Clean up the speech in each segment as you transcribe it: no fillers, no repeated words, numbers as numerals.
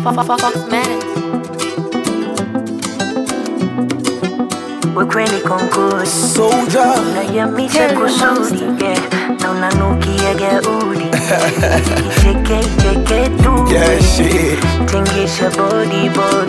Foxmatic. We kweli konkusi Soldier. unayamisha kusudi, yeah. Na unanukia gaudi Icheke tu, Yeah, shit. tingisha body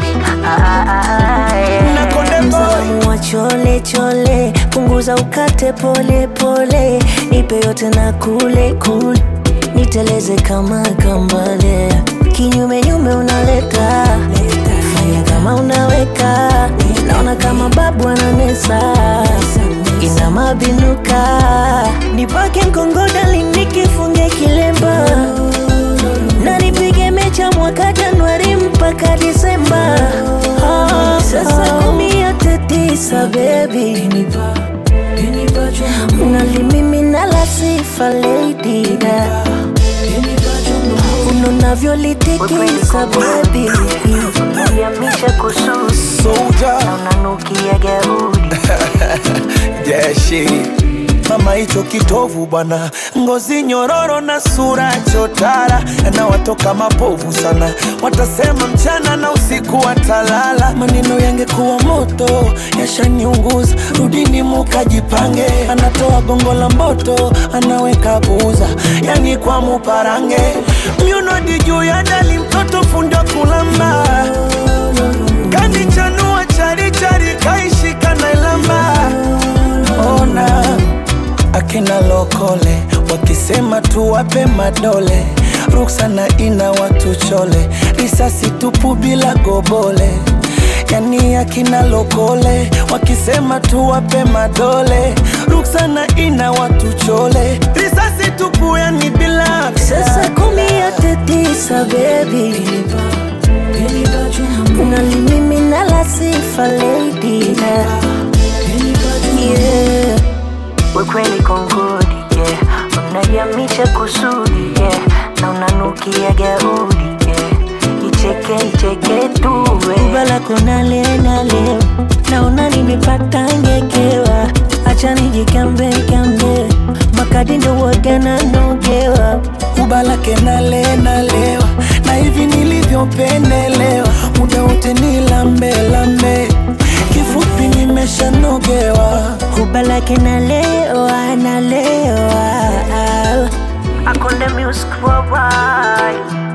Nakonde boy. Mzalamu wa chole chole, punguza ukate pole pole, nipe yote na kule kule, niteleze kama kambale, kinyume nyume unaleta, fanya kama unaweka, naona kama babu ananesa, ina mabinuka, nipake mkongoda linikifunge kilemba, na nipige mecha mwaka Januari mpaka Disemba. Sasa 19 baby, unalimimina la sifa lady, unonavyolitikisa baby, unayamisha kususi, Soldier. na unanukia gaudi Yeah, shit. Mama hicho kitovu bwana, ngozi nyororo na sura chotara, na watoka mapovu sana, watasema mchana na usiku watalala. Maneno yangekuwa moto yashaniunguza, rudini mukajipange. Anatoa gongo la mboto, anaweka buza, yani kwa muparange. Myunodi juu ya dali, mtoto fundo kulamba, kandi chanua chari chari kaishika na ilamba. Ona akina lokole wakisema tuwape madole, ruksana ina watu chole, risasi tupu bila gobole. Yani akina lokole wakisema tuwape madole, ruksana ina watu chole, risasi tupu yani bila. Sasa 19 baby, unalimimina la sifa lady, yeah. We kweli kongodi, yeah. Unayamisha kusudi, yeah. Na unanukia gaudi, yeah. Icheke tu, ubala kona leo, na unani nipata ngekewa, acha nijikambe makadi ndo wagana nogewa, Ubala kenale nalewa, na hivi nilivyopendelewa, muda wote ni lambe, kifupi nimeshanogewa. ubala kenalewa Akonde music worldwide.